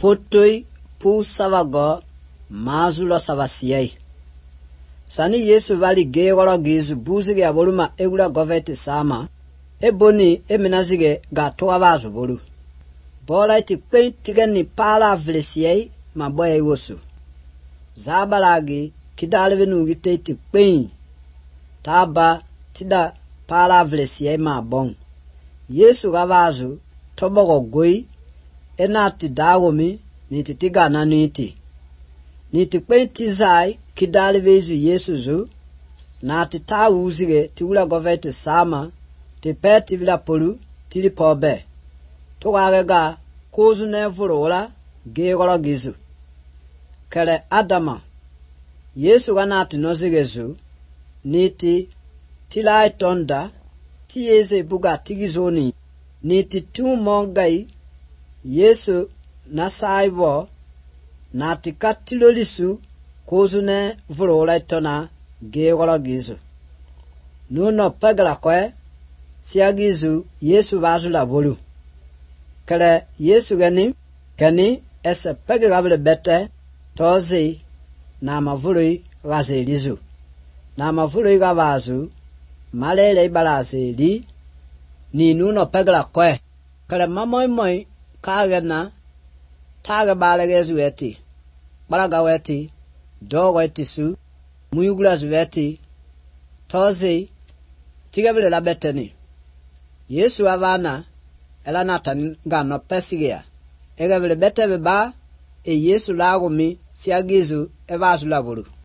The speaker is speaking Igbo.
potoi pu savago mazulo savasiei. Sani Yesu vali geegolo gizu buzige aboluma egula goveti sama. Eboni eminazige gatoa vazu bolu. Bola iti kwen tigani pala vlesiei maboya iwosu. Zabalagi kidalvenu gite iti kwen. Taba tida pala vlesiei mabong. Yesu gavazu tobogo goi enati dawomi niti tigana niti. Niti kwen tizai kidalvezu Yesu zu nati tawuzige tigula goveti sama ti peti vila polu tili pobe. Tugarega kozu nevurola geegolo gizu. Kele Adama. Yesu ganati nozigezu niti tilai tonda tiyeze buga tigizoni niti tumongai Yesu nasaivo nati katilolisu kozu nevurola itona geegolo gizu. Nuno pegla kwe siagizu Yesu vazula bolu. Kele Yesu gani ese pege gavle bete tozi na mavului gazelizu. Na mavului gavazu malele ibalazeli ni nuno pegla kwe. Kele mamoy kagena tage balegezu eti. Balaga weti dogo etisu muyugula zuweti tozi tigavle la beteni. Yesu avana ela natan ngano pesigea. Egavle bete beba e Yesu lagumi siagizu evazu labulu.